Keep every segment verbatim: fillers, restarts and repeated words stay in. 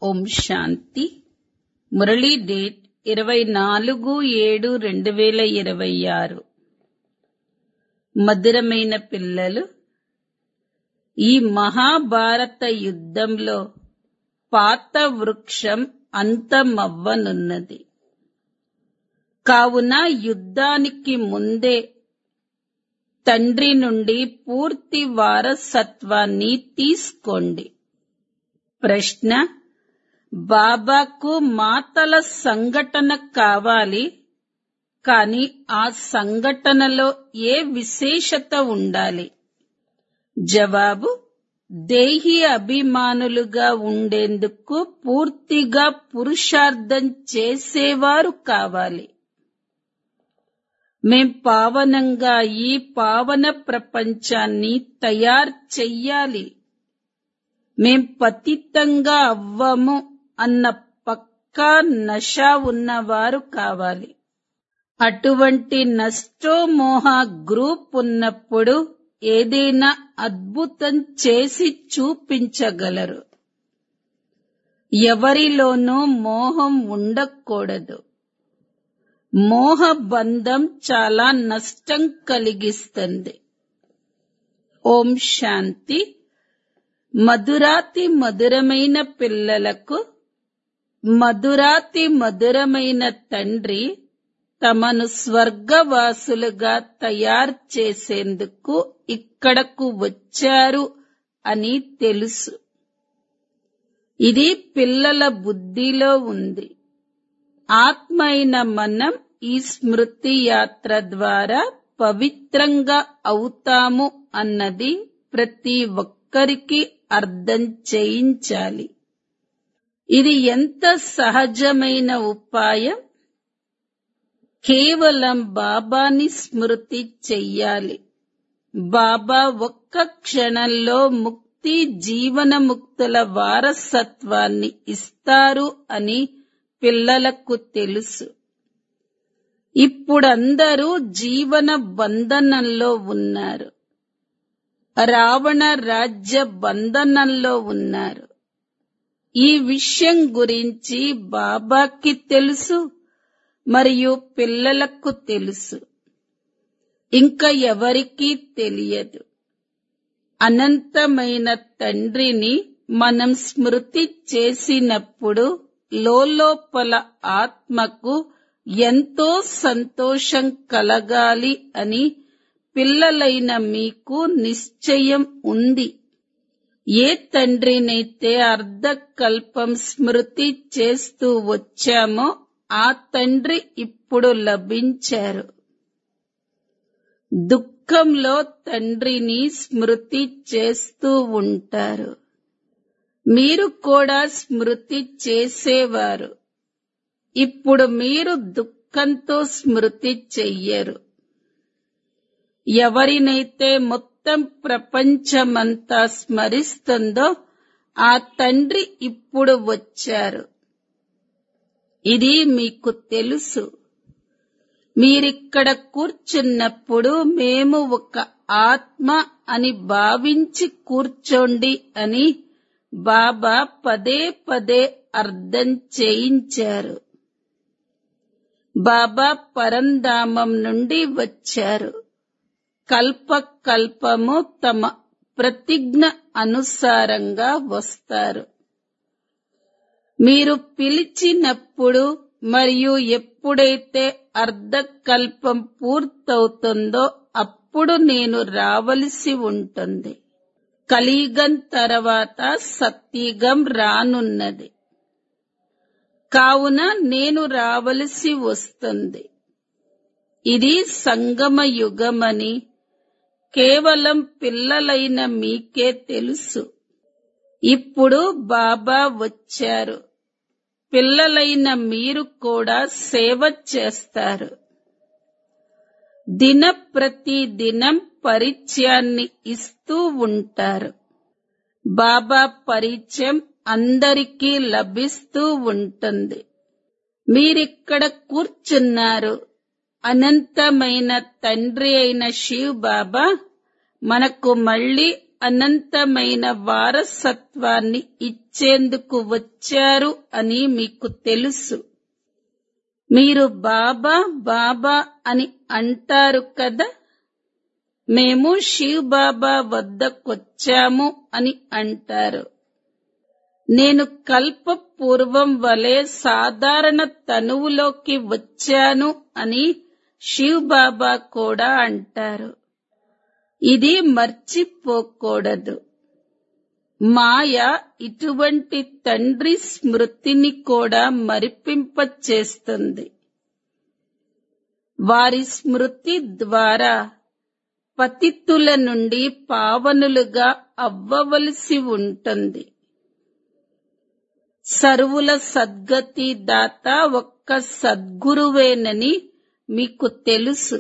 ఓం శాంతి. Murali date ఇరవై నాలుగు ఏడు రెండు వేల ఇరవై ఆరు. మధురమైన పిల్లలు, ఈ మహాభారత యుద్ధంలో పాత వృక్షం అంతమవ్వనున్నది. కావున యుద్ధానికి ముందే తండ్రి నుండి పూర్తి వారసత్వాన్ని తీసుకోండి. ప్రశ్న: బాబాకు మాతల సంఘటన కావాలి, కాని ఆ సంఘటనలో ఏ విశేషత ఉండాలి? జవాబు: దేహి అభిమానులుగా ఉండేందుకు పూర్తిగా పురుషార్థం చేసేవారు కావాలి. మేం పావనంగా ఈ పావన ప్రపంచాన్ని తయారు చెయ్యాలి. మేం పతితంగా అవ్వము అన్న పక్కా నష ఉన్నవారు కావాలి. అటువంటి నష్టోమోహ గ్రూప్ ఉన్నప్పుడు ఏదైనా అద్భుతం చేసి చూపించగలరు. ఎవరిలోనూ మోహం ఉండకూడదు. మోహబంధం చాలా నష్టం కలిగిస్తుంది. ఓం శాంతి. మధురాతి మధురమైన పిల్లలకు మధురాతి మధురమైన తండ్రి తమను స్వర్గవాసులుగా తయారు చేసేందుకు ఇక్కడకు వచ్చారు అని తెలుసు. ఇది పిల్లల బుద్ధిలో ఉంది. ఆత్మ అయిన మనం ఈ స్మృతి యాత్ర ద్వారా పవిత్రంగా అవుతాము అన్నది ప్రతి ఒక్కరికి అర్థం చేయించాలి. ఇది ఎంత సహజమైన ఉపాయం. కేవలం బాబాని స్మృతి చెయ్యాలి. బాబా ఒక్క క్షణంలో ముక్తి జీవనముక్తుల వారసత్వాన్ని ఇస్తారు అని పిల్లలకు తెలుసు. ఇప్పుడందరూ జీవన బంధనంలో ఉన్నారు. రావణ రాజ్య బంధనంలో ఉన్నారు. ఈ విషయం గురించి బాబాకి తెలుసు మరియు పిల్లలకు తెలుసు. ఇంకా ఎవరికీ తెలియదు. అనంతమైన తండ్రిని మనం స్మృతి చేసినప్పుడు లోలోపల ఆత్మకు ఎంతో సంతోషం కలగాలి అని పిల్లలైన మీకు నిశ్చయం ఉంది. ఏ తండ్రినైతే అర్ధకల్పం స్మృతి చేస్తూ వచ్చామో ఆ తండ్రి ఇప్పుడు లభించారు. దుఃఖంలో తండ్రిని స్మృతి చేస్తూ ఉంటారు. మీరు కూడా స్మృతి చేసేవారు. ఇప్పుడు మీరు దుఃఖంతో స్మృతి చెయ్యరు. ఎవరినైతే మొత్తం ప్రపంచమంతా స్మరిస్తుందో ఆ తండ్రి ఇప్పుడు వచ్చారు. ఇది మీకు తెలుసు. మీరిక్కడ కూర్చున్నప్పుడు మేము ఒక ఆత్మ అని భావించి కూర్చోండి అని బాబా పదే పదే అర్థం చేయించారు. బాబా పరంధామం నుండి వచ్చారు. కల్ప కల్పము తమ ప్రతిజ్ఞ అనుసారంగా వస్తారు. మీరు పిలిచినప్పుడు మరియు ఎప్పుడైతే అర్ధకల్పం పూర్తవుతుందో అప్పుడు నేను రావలసి ఉంటుంది. కలియుగం తర్వాత సత్యుగం రానున్నది. కావున నేను రావలసి వస్తుంది. ఇది సంగమ యుగమని కేవలం పిల్లలైన మీకే తెలుసు. ఇప్పుడు బాబా వచ్చారు. పిల్లలైన మీరు కూడా సేవ చేస్తారు. దిన ప్రతి దినం పరిచయాన్ని ఇస్తూ ఉంటారు. బాబా పరిచయం అందరికీ లభిస్తూ ఉంటుంది. మీరిక్కడ కూర్చున్నారు. అనంతమైన తండ్రి అయిన శివ్ బాబా మనకు మళ్ళీ అనంతమైన వారసత్వాన్ని ఇచ్చేందుకు వచ్చారు అని మీకు తెలుసు. మీరు బాబా బాబా అని అంటారు కదా. మేము శివ్ బాబా వద్దకొచ్చాము అని అంటారు. నేను కల్ప పూర్వం వలె సాధారణ తనువులోకి వచ్చాను అని శివ్ బాబా కూడా అంటారు. ఇది మర్చిపోకూడదు. మాయ ఇటువంటి తండ్రి స్మృతిని కూడా మరిపింపచేస్తుంది. వారి స్మృతి ద్వారా పతితుల నుండి పావనులుగా అవ్వవలసి ఉంటుంది. సర్వుల సద్గతి దాత ఒక్క సద్గురువేనని మీకు తెలుసు.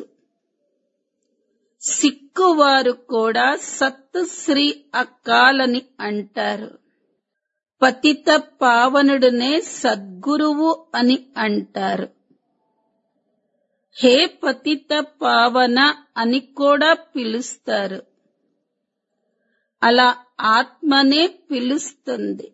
సిక్కువారు కూడా సత్ శ్రీ అకాలని అంటారు. పతిత పావనుడునే సద్గురువు అని అంటారు. హే పతిత పావన అని కూడా పిలుస్తారు. అలా ఆత్మనే పిలుస్తుంది.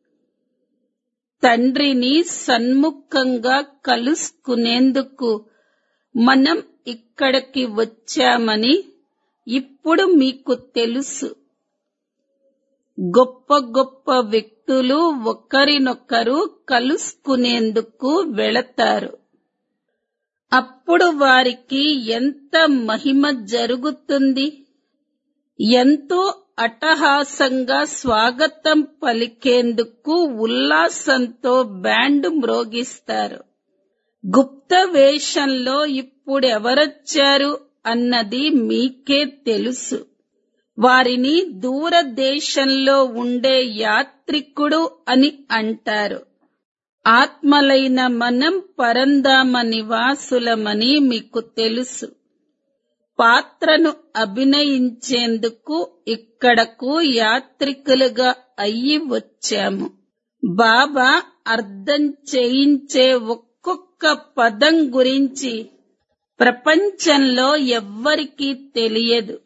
తండ్రిని సన్ముఖంగా కలుసుకునేందుకు మనం ఇక్కడికి వచ్చామని ఇప్పుడు మీకు తెలుసు. గొప్ప గొప్ప వ్యక్తులు ఒకరినొకరు కలుసుకునేందుకు వెళతారు. అప్పుడు వారికి ఎంత మహిమ జరుగుతుంది. ఎంతో అట్టహాసంగా స్వాగతం పలికేందుకు ఉల్లాసంతో బ్యాండ్ మ్రోగిస్తారు. గుప్త వేషంలో ఇప్పుడెవరొచ్చారు అన్నది మీకే తెలుసు. వారిని దూరదేశంలో ఉండే యాత్రికుడు అని అంటారు. ఆత్మలైన మనం పరంధామ నివాసులమని మీకు తెలుసు. పాత్రను అభినయించేందుకు ఇక్కడకు యాత్రికులుగా అయ్యి వచ్చాము. బాబా అర్థం చేయించే ఒక్కొక్క పదం గురించి ప్రపంచంలో ఎవ్వరికీ తెలియదు.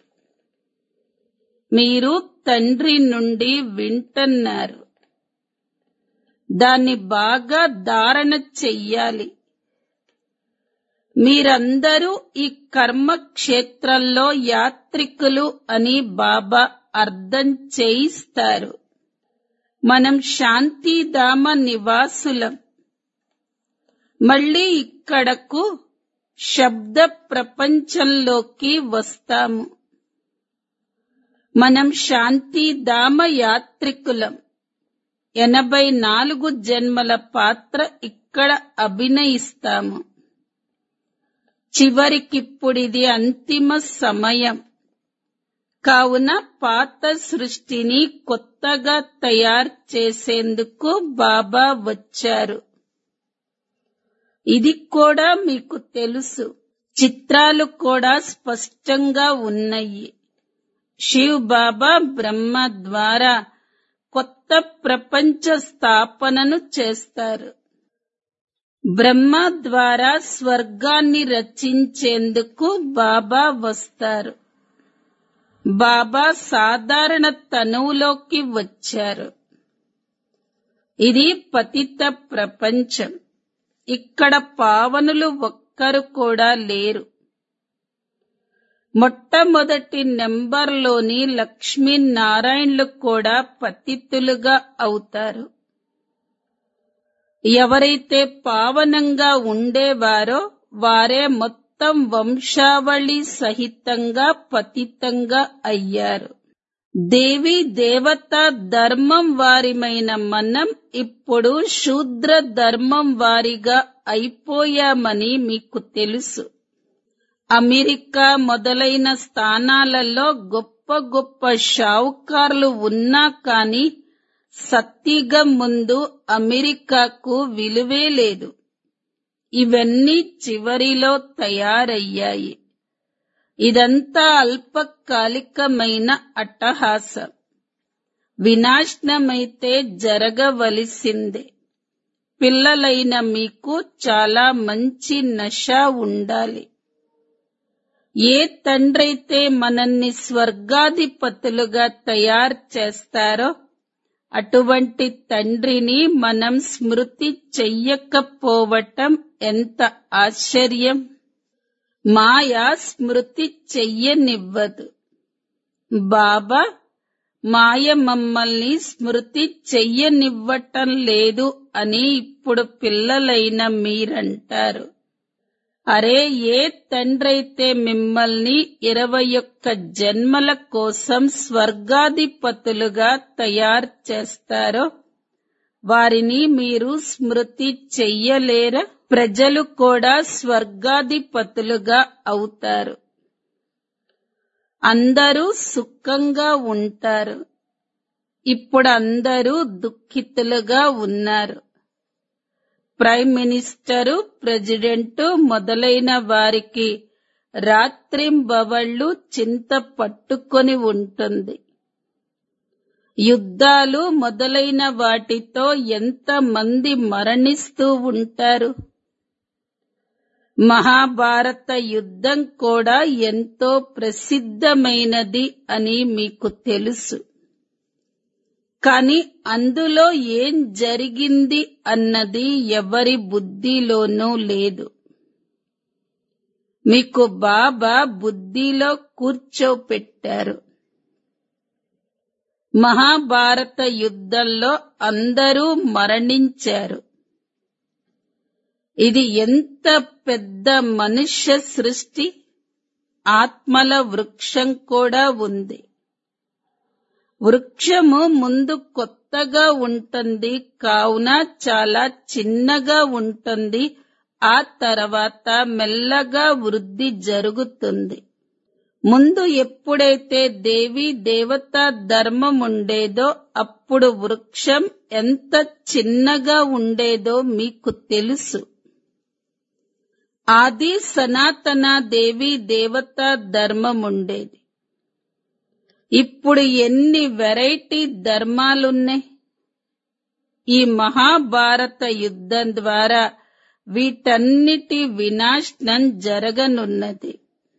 మీరు తండ్రి నుండి వింటున్నారు. దాన్ని బాగా ధారణ చెయ్యాలి. మీరందరూ ఈ కర్మక్షేత్రంలో యాత్రికులు అని బాబా అర్థం చేయిస్తారు. మనం శాంతిధామ నివాసులం. మళ్ళీ ఇక్కడకు శబ్ద ప్రపంచంలోకి వస్తాము. మనం శాంతిధామ యాత్రికులం. ఎనభై నాలుగు జన్మల పాత్ర ఇక్కడ అభినయిస్తాము. చివరికిప్పుడిది అంతిమ సమయం. కావున పాత సృష్టిని కొత్తగా తయారు చేసేందుకు బాబా వచ్చారు. ఇది కూడా మీకు తెలుసు. చిత్రాలు కూడా స్పష్టంగా ఉన్నాయి. శివ్ బాబా బ్రహ్మ ద్వారా కొత్త ప్రపంచ స్థాపనను చేస్తారు. బ్రహ్మ ద్వారా స్వర్గాన్ని రచించేందుకు బాబా వస్తారు. బాబా సాధారణ తనువులోకి వచ్చారు. ఇది పతిత ప్రపంచం. ఇక్కడ పావనులు ఒక్కరు కూడా లేరు. మొట్టమొదటి నెంబర్లోని లక్ష్మీనారాయణులు కూడా పతితులుగా అవుతారు. ఎవరైతే పావనంగా ఉండేవారో వారే మొత్తం వంశావళి సహితంగా పతితంగా అయ్యారు. దేవీ దేవతా ధర్మం వారిమైన మనం ఇప్పుడు శూద్ర ధర్మం వారిగా అయిపోయామని మీకు తెలుసు. అమెరికా మొదలైన స్థానాలలో గొప్ప గొప్ప షావుకార్లు ఉన్నా కాని సత్యుగం ముందు అమెరికాకు విలువే లేదు. ఇవన్నీ చివరిలో తయారయ్యాయి. ఇదంతా అల్పకాలికమైన అట్టహాసం. వినాశనమైతే జరగవలసిందే. పిల్లలైన మీకు చాలా మంచి నష ఉండాలి. ఏ తండ్రైతే మనల్ని స్వర్గాధిపతులుగా తయారు చేస్తారో అటువంటి తండ్రిని మనం స్మృతి చెయ్యకపోవటం ఎంత ఆశ్చర్యం. మాయ స్మృతి చెయ్యనివ్వదు. బాబా మాయ మమ్మల్ని స్మృతి చెయ్యనివ్వటం లేదు అని ఇప్పుడు పిల్లలైన మీరంటారు. అరే, ఏ తండ్రైతే మిమ్మల్ని ఇరవై ఒక్క జన్మల కోసం స్వర్గాధిపతులుగా తయారు చేస్తారో వారిని మీరు స్మృతి చెయ్యలేరా? ప్రజలు కూడా స్వర్గాధిపతులుగా అవుతారు. అందరూ సుఖంగా ఉంటారు. ఇప్పుడు అందరూ దుఃఖితులుగా ఉన్నారు. ప్రైమ్ మినిస్టరు, ప్రెసిడెంటు మొదలైన వారికి రాత్రింబవళ్లు చింత పట్టుకొని ఉంటుంది. యుద్ధాలు మొదలైన వాటితో ఎంత మంది మరణిస్తూ ఉంటారు. మహాభారత యుద్ధం కూడా ఎంతో ప్రసిద్ధమైనది అని మీకు తెలుసు. కాని అందులో ఏం జరిగింది అన్నది ఎవరి బుద్ధిలోనూ లేదు. మీకు బాబా బుద్ధిలో కూర్చోపెట్టారు. మహాభారత యుద్ధంలో అందరూ మరణించారు. ఇది ఎంత పెద్ద మనుష్య సృష్టి. ఆత్మల వృక్షం కూడా ఉంది. వృక్షము ముందు కొత్తగా ఉంటుంది, కావున చాలా చిన్నగా ఉంటుంది. ఆ తర్వాత మెల్లగా వృద్ధి జరుగుతుంది. ముందు ఎప్పుడైతే దేవీ దేవతా ధర్మం ఉండేదో అప్పుడు వృక్షం ఎంత చిన్నగా ఉండేదో మీకు తెలుసు. ఆది సనాతన దేవీ దేవతా ధర్మం ఉండేది. ఇప్పుడు ఎన్ని వెరైటీ ధర్మాలున్నాయి. ఈ మహాభారత యుద్ధం ద్వారా వీటన్నిటి వినాశనం జరగనున్నది.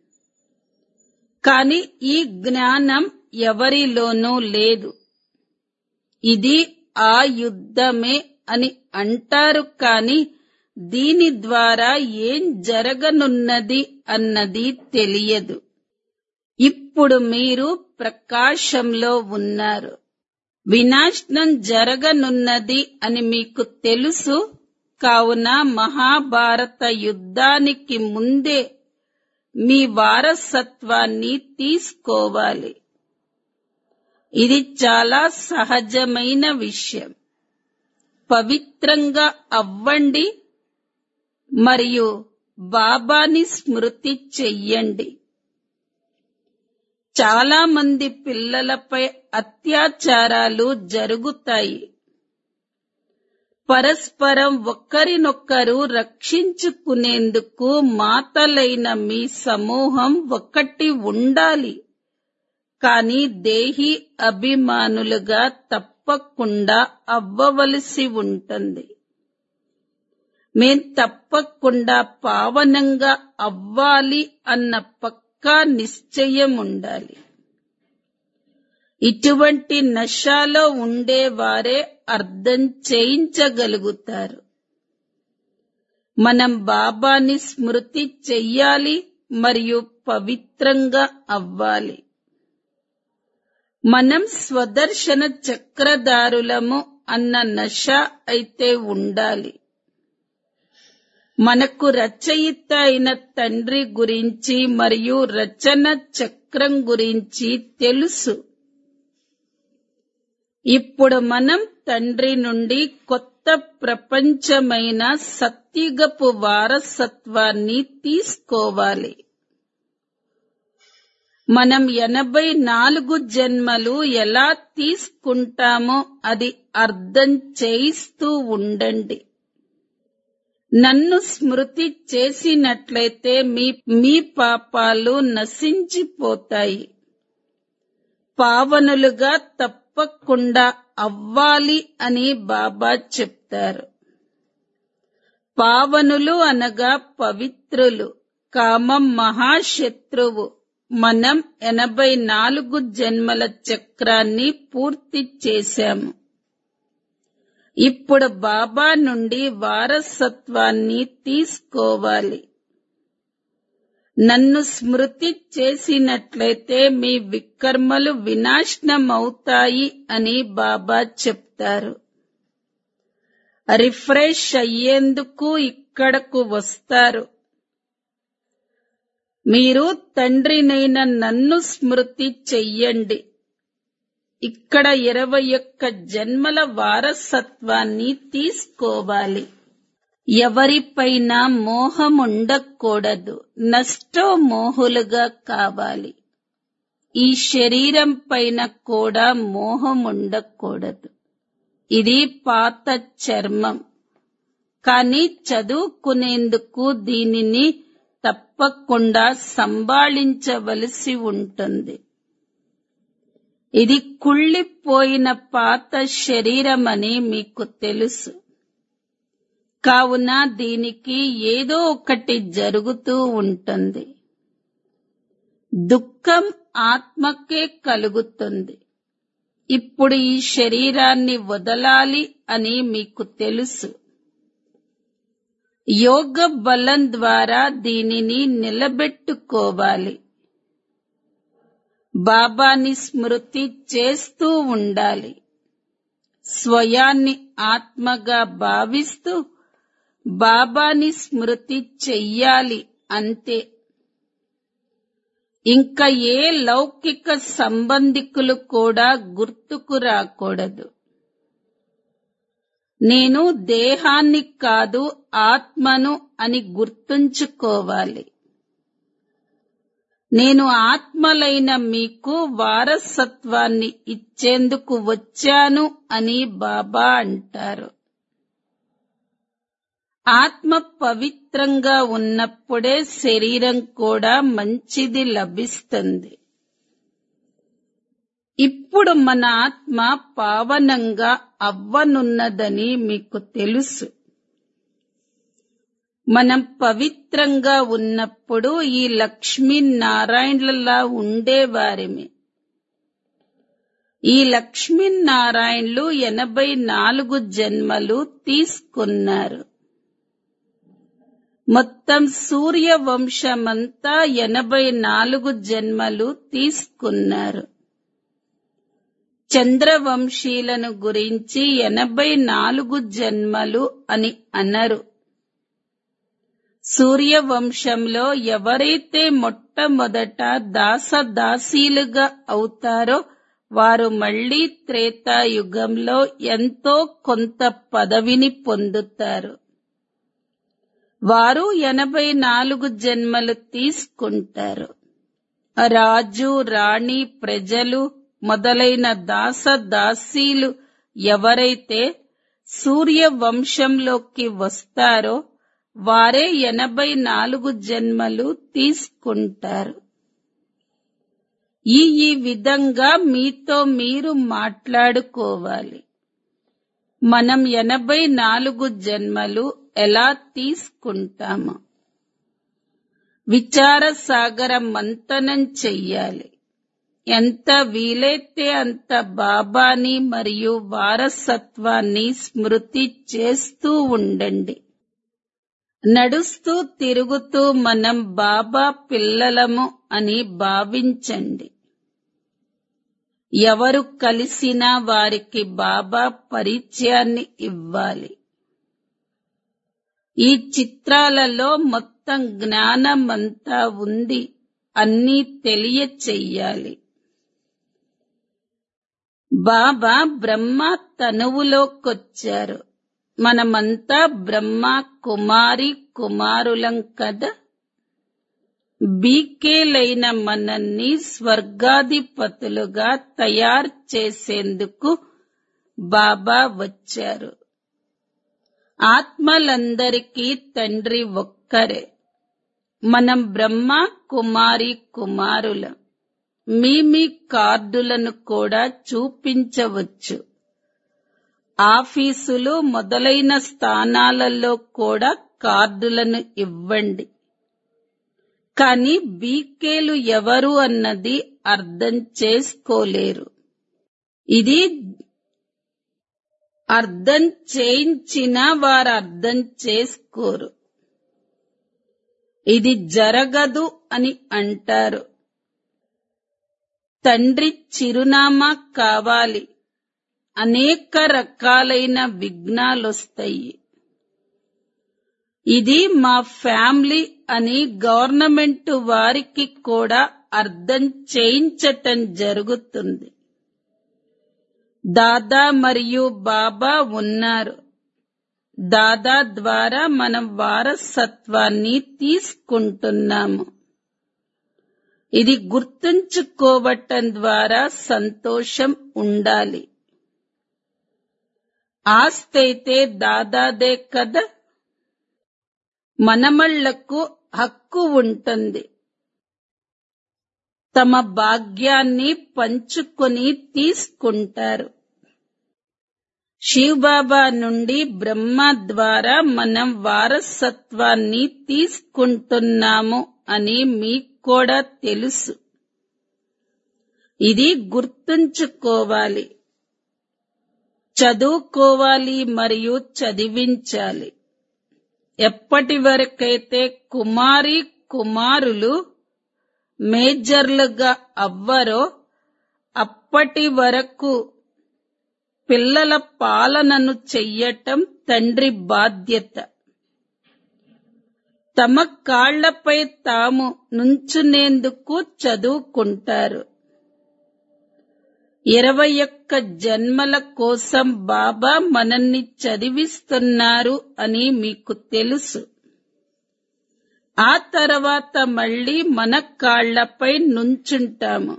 కాని ఈ జ్ఞానం ఎవరిలోనూ లేదు. ఇది ఆ యుద్ధమే అని అంటారు, కాని దీని ద్వారా ఏం జరగనున్నది అన్నది తెలియదు. ఇప్పుడు మీరు ప్రకాశంలో ఉన్నారు. వినాశనం జరగనున్నది అని మీకు తెలుసు. కావున మహాభారత యుద్ధానికి ముందే మీ వారసత్వాన్ని తీసుకోవాలి. ఇది చాలా సహజమైన విషయం. పవిత్రంగా అవ్వండి మరియు బాబాని స్మృతి చెయ్యండి. చాలా మంది పిల్లలపై అత్యాచారాలు జరుగుతాయి. పరస్పరం ఒకరినొకరు రక్షించుకునేందుకు మాతలైన మీ సమూహం ఒకటి ఉండాలి. కాని దేహి అభిమానులుగా తప్పకుండా అవ్వవలసి ఉంటుంది. మేం తప్పకుండా పావనంగా అవ్వాలి అన్న పక్కా నిశ్చయం ఉండాలి. ఇటువంటి నశాలో ఉండేవారే అర్థం చేయించగలుగుతారు. మనం బాబాని స్మృతి చెయ్యాలి మరియు పవిత్రంగా అవ్వాలి. మనం స్వదర్శన చక్రధారులము అన్న నశ అయితే ఉండాలి. మనకు రచయిత అయిన తండ్రి గురించి మరియు రచన చక్రం గురించి తెలుసు. ఇప్పుడు మనం తండ్రి నుండి కొత్త ప్రపంచమైన సత్యుగపు వారసత్వాన్ని తీసుకోవాలి. మనం ఎనభై నాలుగు జన్మలు ఎలా తీసుకుంటామో అది అర్థం చేయిస్తూ ఉండండి. నన్ను స్మృతి చేసినట్లయితే మీ మీ పాపాలు నశించిపోతాయి. పావనులుగా తప్పకుండా అవ్వాలి అని బాబా చెప్తారు. పావనులు అనగా పవిత్రులు. కామం మహాశత్రువు. మనం ఎనభై నాలుగు జన్మల చక్రాన్ని పూర్తి చేశాము. ఇప్పుడు బాబా నుండి వారసత్వాన్ని తీసుకోవాలి. నన్ను స్మృతి చేసినట్లయితే మీ వికర్మలు వినాశనమవుతాయి అని బాబా చెప్తారు. రిఫ్రెష్ అయ్యేందుకు ఇక్కడకు వస్తారు. మీరు తండ్రినైన నన్ను స్మృతి చెయ్యండి. ఇక్కడ ఇరవై ఒక్క జన్మల వారసత్వాన్ని తీసుకోవాలి. ఎవరిపైన మోహం ఉండకూడదు. నష్టో మోహులుగా కావాలి. ఈ శరీరం పైన కూడా మోహం ఉండకూడదు. ఇది పాత చర్మం. కానీ చదువుకునేందుకు దీనిని తప్పకుండా సంభాళించవలసి ఉంటుంది. ఇది కుళ్ళిపోయిన పాత శరీరమని మీకు తెలుసు. కావున దీనికి ఏదో ఒకటి జరుగుతూ ఉంటుంది. దుఃఖం ఆత్మకే కలుగుతుంది. ఇప్పుడు ఈ శరీరాన్ని వదలాలి అని మీకు తెలుసు. యోగ బలం ద్వారా దీనిని నిలబెట్టుకోవాలి. బాబాని స్మృతి చేస్తూ ఉండాలి. స్వయాన్ని ఆత్మగా భావిస్తూ బాబాని స్మృతి చెయ్యాలి. అంతే. ఇంకా ఏ లౌకిక సంబంధికులు కూడా గుర్తుకు రాకూడదు. నేను దేహాన్ని కాదు ఆత్మను అని గుర్తుంచుకోవాలి. నేను ఆత్మలైన మీకు వారసత్వాన్ని ఇచ్చేందుకు వచ్చాను అని బాబా అంటారు. ఆత్మ పవిత్రంగా ఉన్నప్పుడే శరీరం కూడా మంచిది లభిస్తుంది. ఇప్పుడు మన ఆత్మ పావనంగా అవ్వనున్నదని మీకు తెలుసు. మనం పవిత్రంగా ఉన్నప్పుడు ఈ లక్ష్మీనారాయణులలా ఉండేవారిమే. ఈ లక్ష్మీనారాయణులు ఎనభై నాలుగు జన్మలు తీసుకున్నారు. మొత్తం సూర్యవంశమంతా ఎనభై నాలుగు జన్మలు తీసుకున్నారు. చంద్రవంశీలను గురించి ఎనభై నాలుగు జన్మలు అని అనరు. సూర్యవంశంలో ఎవరైతే మొట్టమొదట దాసదాసీలుగా అవుతారో వారు మళ్లీ త్రేతాయుగంలో ఎంతో కొంత పదవిని పొందుతారు. వారు ఎనభై నాలుగు జన్మలు తీసుకుంటారు. రాజు, రాణి, ప్రజలు మొదలైన దాసదాసీలు ఎవరైతే సూర్యవంశంలోకి వస్తారో వారే ఎనభై నాలుగు జన్మలు తీసుకుంటారు. ఈ ఈ విధంగా మీతో మీరు మాట్లాడుకోవాలి. మనం ఎనభై నాలుగు జన్మలు ఎలా తీసుకుంటామో విచార సాగర మంతనం చెయ్యాలి. ఎంత వీలైతే అంత బాబాని మరియు వారసత్వాన్ని స్మృతి చేస్తూ ఉండండి. నడుస్తూ తిరుగుతూ మనం బాబా పిల్లలము అని భావించండి. ఎవరు కలిసినా వారికి బాబా పరిచయాన్ని ఇవ్వాలి. ఈ చిత్రాలలో మొత్తం జ్ఞానమంతా ఉంది. అన్నీ తెలియచెయ్యాలి. బాబా బ్రహ్మ తనువులోకొచ్చారు. మనమంతా బ్రహ్మ కుమారి కుమారులం కదా. బీకేలైన మనల్ని స్వర్గాధిపతులుగా తయారు చేసేందుకు బాబా వచ్చారు. ఆత్మలందరికీ తండ్రి ఒక్కరే. మనం బ్రహ్మ కుమారి కుమారులం. మీ మీ కార్డులను కూడా చూపించవచ్చు. ఆఫీసులు మొదలైన స్థానాలలో కూడా కార్డులను ఇవ్వండి. కానీ బీకేలు ఎవరు అన్నది అర్థం చేసుకోలేరు. ఇది అర్థం చేయించినా వారు అర్థం చేసుకోరు. ఇది జరగదు అని అంటారు. తండ్రి చిరునామా కావాలి, అనేక రకాలైన విఘ్నాలొస్తాయి. ఇది మా ఫ్యామిలీ అని గవర్నమెంట్ వారికి కూడా అర్థం చేయించటం జరుగుతుంది. దాదా మరియు బాబా ఉన్నారు. దాదా ద్వారా మనం వారసత్వాన్ని తీసుకుంటున్నాము. ఇది గుర్తుంచుకోవటం ద్వారా సంతోషం ఉండాలి. ఆస్తి అయితే దాదాదే కదా. మనమళ్లకు హక్కు ఉంటుంది. తమ భాగ్యాన్ని పంచుకొని తీసుకుంటారు. శివబాబా నుండి బ్రహ్మ ద్వారా మనం వారసత్వాన్ని తీసుకుంటున్నాము అని మీకు కూడా తెలుసు. ఇది గుర్తుంచుకోవాలి. చదువుకోవాలి మరియు చదివించాలి. ఎప్పటి వరకైతే కుమారి కుమారులు మేజర్లుగా అవ్వరో అప్పటి వరకు పిల్లల పాలనను చెయ్యటం తండ్రి బాధ్యత. తమ కాళ్లపై తాము నుంచునేందుకు చదువుకుంటారు. ఇరవై ఒక్క జన్మల కోసం బాబా మనల్ని చదివిస్తున్నారు అని మీకు తెలుసు. ఆ తర్వాత మళ్ళీ మన కాళ్లపై నుంచుంటాము.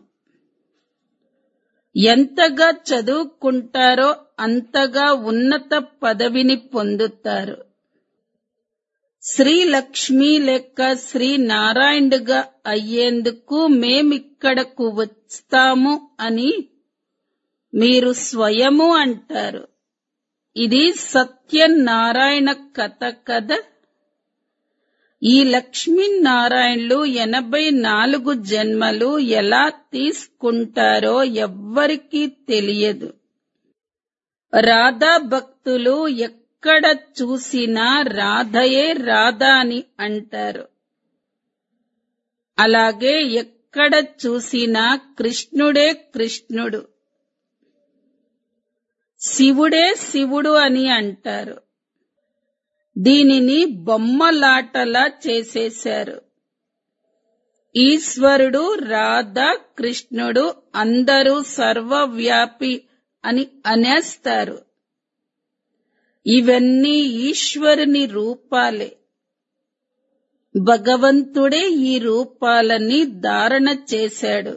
ఎంతగా చదువుకుంటారో అంతగా ఉన్నత పదవిని పొందుతారు. శ్రీ లక్ష్మి లేక శ్రీ నారాయణుడుగా అయ్యేందుకు మేమిక్కడకు వస్తాము అని మీరు స్వయము అంటారు. ఇది సత్యనారాయణ కథ కదా. ఈ లక్ష్మీనారాయణులు ఎనభై నాలుగు జన్మలు ఎలా తీసుకుంటారో ఎవ్వరికీ తెలియదు. రాధా భక్తులు ఎక్కడ చూసినా రాధయే రాధా అని అంటారు. అలాగే ఎక్కడ చూసినా కృష్ణుడే కృష్ణుడు, శివుడే శివుడు అని అంటారు. దీనిని బొమ్మలాటలా చేసేశారు. ఈశ్వరుడు, రాధ, కృష్ణుడు అందరూ సర్వవ్యాపి అని అనేస్తారు. ఇవన్నీ ఈశ్వరుని రూపాలే. భగవంతుడే ఈ రూపాలని ధారణ చేశాడు.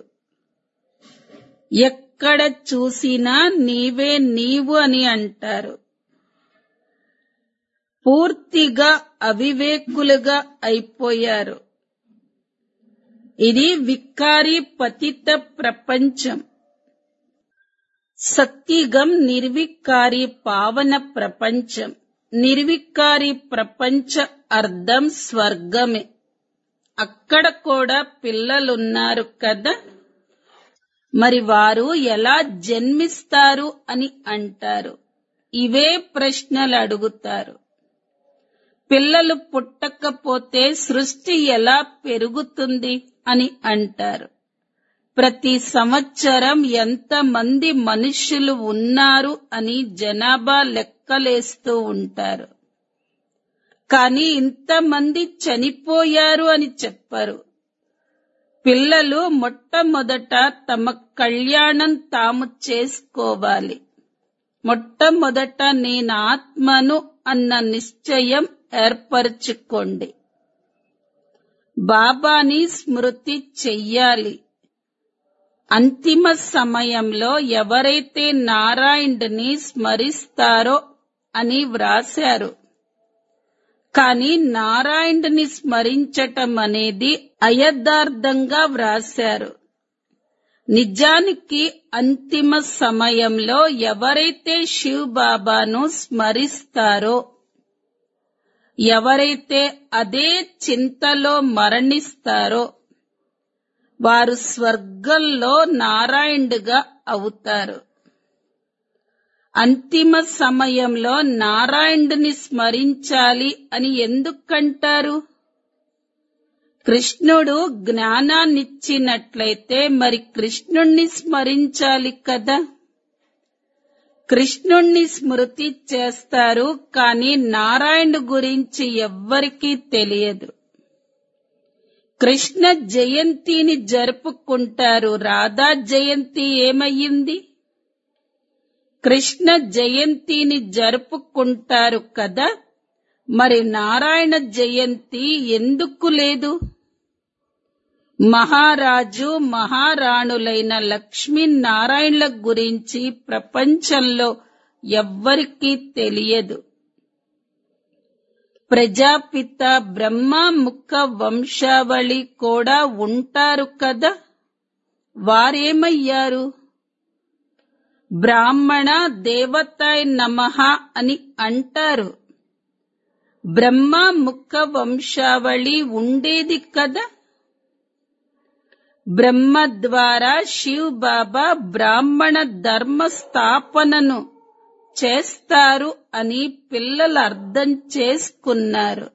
ఎక్కడ చూసినా నీవే నీవు అని అంటారు. పూర్తిగా అవివేకులుగా అయిపోయారు. ఇది వికారి పతిత ప్రపంచం. సత్యుగం నిర్వికారి పావన ప్రపంచం. నిర్వికారి ప్రపంచ అర్థం స్వర్గమే. అక్కడ కూడా పిల్లలున్నారు కదా. మరి వారు ఎలా జన్మిస్తారు అని అంటారు. ఇవే ప్రశ్నలు అడుగుతారు. పిల్లలు పుట్టకపోతే సృష్టి ఎలా పెరుగుతుంది అని అంటారు. ప్రతి సంవత్సరం ఎంతమంది మనుష్యులు ఉన్నారు అని జనాభా లెక్కలేస్తూ ఉంటారు. కానీ ఇంతమంది చనిపోయారు అని చెప్పరు. పిల్లలు మొట్టమొదట తమ కళ్యాణం తాము చేసుకోవాలి. మొట్టమొదట నేను ఆత్మను అన్న నిశ్చయం ఏర్పరచుకోండి. బాబాని స్మృతి చెయ్యాలి. అంతిమ సమయంలో ఎవరైతే నారాయణుడిని స్మరిస్తారో అని వ్రాశారు. కానీ నారాయణుడిని స్మరించటం అనేది అయథార్థంగా వ్రాశారు. నిజానికి అంతిమ సమయంలో ఎవరైతే శివ్ బాబాను స్మరిస్తారో ఎవరైతే అదే చింతలో మరణిస్తారో వారు స్వర్గంలో నారాయణుడుగా అవుతారు. అంతిమ సమయంలో నారాయణుడిని స్మరించాలి అని ఎందుకంటారు? కృష్ణుడు జ్ఞానాన్నిచ్చినట్లయితే మరి కృష్ణుణ్ణి స్మరించాలి కదా. కృష్ణుణ్ణి స్మృతి చేస్తారు, కానీ నారాయణుడి గురించి ఎవ్వరికీ తెలియదు. కృష్ణ జయంతిని జరుపుకుంటారు, రాధా జయంతి ఏమయ్యింది? కృష్ణ జయంతిని జరుపుకుంటారు కదా, మరి నారాయణ జయంతి ఎందుకు లేదు? మహారాజు మహారాణులైన లక్ష్మీనారాయణుల గురించి ప్రపంచంలో ఎవ్వరికీ తెలియదు. ప్రజాపిత బ్రహ్మ ముఖ వంశావళి కూడా ఉంటారు కదా, వారేమయ్యారు? బ్రాహ్మణ దేవతాయ నమః అని అంటారు. బ్రహ్మ ముఖ వంశావళి ఉండేది కదా. బ్రహ్మ ద్వారా శివ్ బాబా బ్రాహ్మణ ధర్మ స్థాపనను చేస్తారు అని పిల్లలు అర్థం చేసుకున్నారు.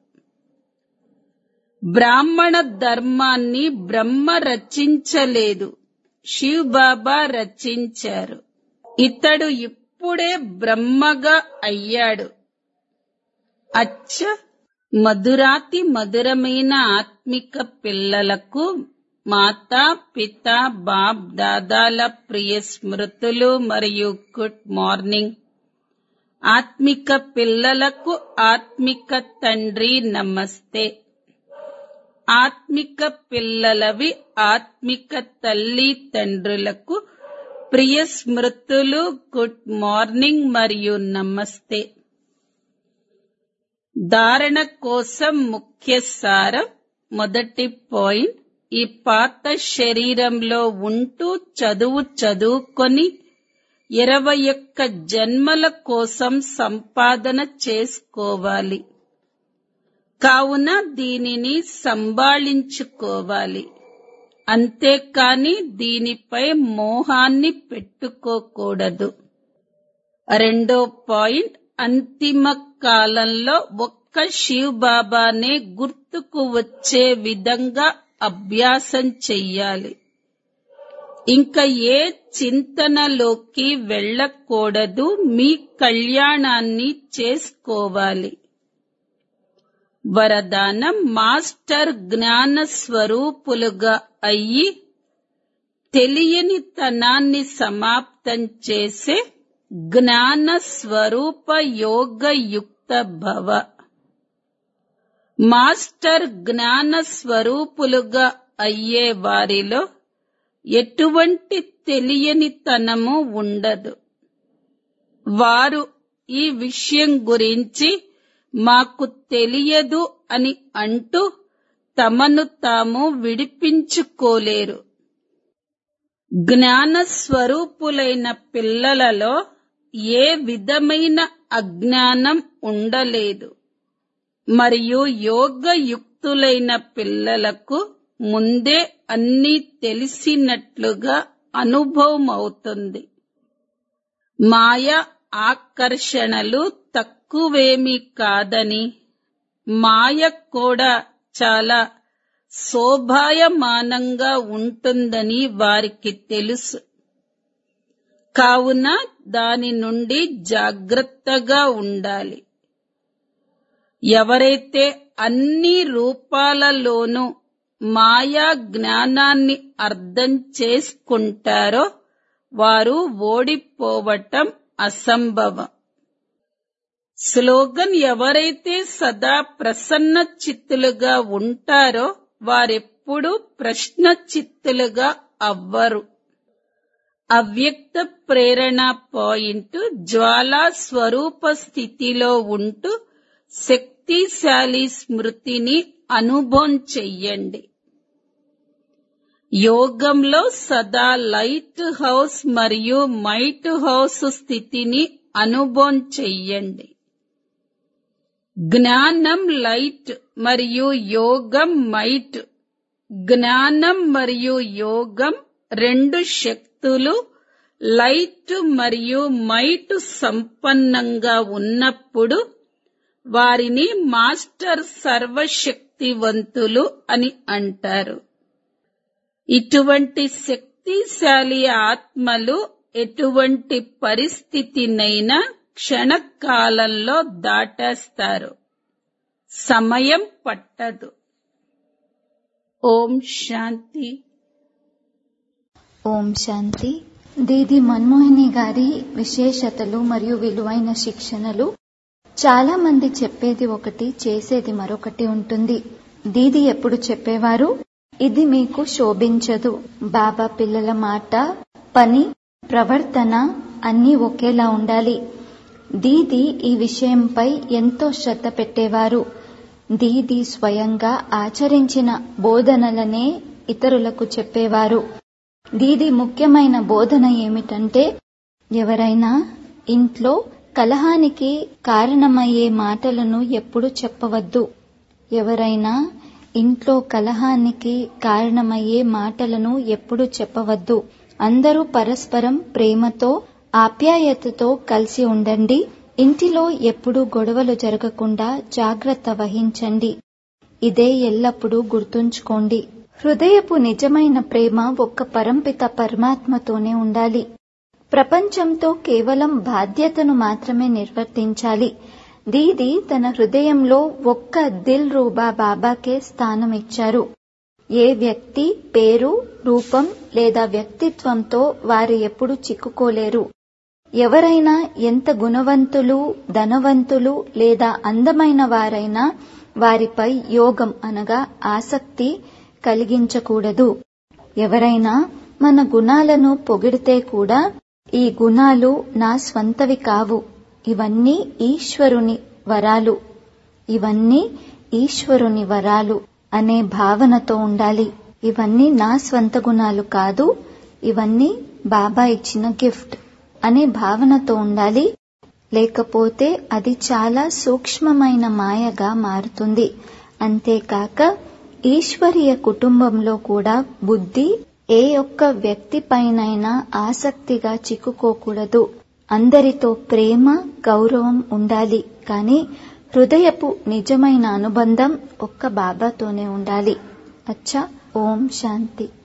బ్రాహ్మణ ధర్మాన్ని బ్రహ్మ రచించలేదు, శివ్ బాబా రచించారు. ఇతడు ఇప్పుడే బ్రహ్మగా అయ్యాడు. అచ్చ, మధురాతి మధురమైన ఆత్మిక పిల్లలకు మాతా పిత బాప్ దాదాల ప్రియ స్మృతులు మరియు గుడ్ మార్నింగ్. ఆత్మిక పిల్లలకు ఆత్మిక తండ్రి నమస్తే. ఆత్మిక పిల్లలవి ఆత్మిక తల్లి తండ్రులకు ప్రియ స్మృతులు, గుడ్ మార్నింగ్ మరియు నమస్తే. ధారణ కోసం ముఖ్య సారం. మొదటి పాయింట్, ఈ పాత శరీరంలో ఉంటూ చదువు చదువుకొని ఇరవై ఒక్క జన్మల కోసం సంపాదన చేసుకోవాలి. కావున దీనిని సంభాళించుకోవాలి, అంతేకాని దీనిపై మోహాన్ని పెట్టుకోకూడదు. రెండో పాయింట్, అంతిమ కాలంలో ఒక్క శివ్ బాబానే గుర్తుకు వచ్చే విధంగా అభ్యాసం చెయ్యాలి. ఇంకా ఏ చింతనలోకి వెళ్ళకూడదు, మీ కళ్యాణాన్ని చేసుకోవాలి. వరదానం, మాస్టర్ జ్ఞాన స్వరూపులుగా అయ్యి తెలియని తనాన్ని సమాప్తం చేసే జ్ఞాన స్వరూప యోగ యుక్త భవ. మాస్టర్ జ్ఞాన స్వరూపులుగా అయ్యే వారిలో ఎటువంటి తెలియని తనము ఉండదు. వారు ఈ విషయం గురించి మాకు తెలియదు అని అంటూ తమను తాము విడిపించుకోలేరు. జ్ఞాన స్వరూపులైన పిల్లలలో ఏ విధమైన అజ్ఞానం ఉండలేదు, మరియు యోగయుక్తులైన పిల్లలకు ముందే అన్నీ తెలిసినట్లుగా అనుభవం అవుతుంది. మాయ ఆకర్షణలు తక్కువేమీ కాదని, మాయ కూడా చాలా శోభాయమానంగా ఉంటుందని వారికి తెలుసు. కావున దాని నుండి జాగ్రత్తగా ఉండాలి. ఎవరైతే అన్ని రూపాలలోనూ మాయా జ్ఞానాన్ని అర్థం చేసుకుంటారో వారు ఓడిపోవటం అసంభవం. స్లోగన్, ఎవరైతే సదా ప్రసన్న చిత్తులుగా ఉంటారో వారెప్పుడూ ప్రశ్న చిత్తులుగా అవ్వరు. అవ్యక్త ప్రేరణ పాయింట్, జ్వాలా స్వరూప స్థితిలో ఉంటూ శక్తిశాలి స్మృతిని అనుభవం చెయ్యండి. యోగంలో సదా లైట్ హౌస్ మరియు మైట్ హౌస్ స్థితిని అనుభవం చెయ్యండి. జ్ఞానం లైట్ మరియు యోగం మైట్. జ్ఞానం మరియు యోగం రెండు శక్తులు లైట్ మరియు మైట్ సంపన్నంగా ఉన్నప్పుడు వారిని మాస్టర్ సర్వశక్తివంతులు అని అంటారు. ఇటువంటి శక్తిశాలి ఆత్మలు ఎటువంటి పరిస్థితినైనా క్షణకాలంలో దాటేస్తారు. సమయం పట్టదు. ఓం శాంతి. ఓం శాంతి. దీది మన్మోహిని గారి విశేషతలు మరియు విలువైన శిక్షణలు. చాలా మంది చెప్పేది ఒకటి, చేసేది మరొకటి ఉంటుంది. దీది ఎప్పుడు చెప్పేవారు, ఇది మీకు శోభించదు. బాబా పిల్లల మాట, పని, ప్రవర్తన అన్నీ ఒకేలా ఉండాలి. దీది ఈ విషయంపై ఎంతో శ్రద్ధ పెట్టేవారు. దీది స్వయంగా ఆచరించిన బోధనలనే ఇతరులకు చెప్పేవారు. దీది ముఖ్యమైన బోధన ఏమిటంటే, ఎవరైనా ఇంట్లో కలహానికి కారణమయ్యే మాటలను ఎప్పుడు చెప్పవద్దు. ఎవరైనా ఇంట్లో కలహానికి కారణమయ్యే మాటలను ఎప్పుడు చెప్పవద్దు. అందరూ పరస్పరం ప్రేమతో, ఆప్యాయతతో కలిసి ఉండండి. ఇంటిలో ఎప్పుడూ గొడవలు జరగకుండా జాగ్రత్త వహించండి. ఇదే ఎల్లప్పుడూ గుర్తుంచుకోండి. హృదయపు నిజమైన ప్రేమ ఒక్క పరంపిత పరమాత్మతోనే ఉండాలి. ప్రపంచంతో కేవలం బాధ్యతను మాత్రమే నిర్వర్తించాలి. దీది తన హృదయంలో ఒక్క దిల్ రూబా బాబాకే స్థానం ఇచ్చారు. ఏ వ్యక్తి పేరు, రూపం లేదా వ్యక్తిత్వంతో వారు ఎప్పుడూ చిక్కుకోలేరు. ఎవరైనా ఎంత గుణవంతులు, ధనవంతులు లేదా అందమైన వారైనా వారిపై యోగం అనగా ఆసక్తి కలిగించకూడదు. ఎవరైనా మన గుణాలను పొగిడితే కూడా, ఈ గుణాలు నా స్వంతవి కావు, ఇవన్నీ ఈశ్వరుని వరాలు, ఇవన్నీ ఈశ్వరుని వరాలు అనే భావనతో ఉండాలి. ఇవన్నీ నా స్వంత గుణాలు కాదు, ఇవన్నీ బాబా ఇచ్చిన గిఫ్ట్ అనే భావనతో ఉండాలి. లేకపోతే అది చాలా సూక్ష్మమైన మాయగా మారుతుంది. అంతేకాక ఈశ్వరీయ కుటుంబంలో కూడా బుద్ధి ఏ ఒక్క వ్యక్తిపైనైనా ఆసక్తిగా చిక్కుకోకూడదు. అందరితో ప్రేమ, గౌరవం ఉండాలి. కానీ హృదయపు నిజమైన అనుబంధం ఒక్క బాబాతోనే ఉండాలి. అచ్చా. ఓం శాంతి.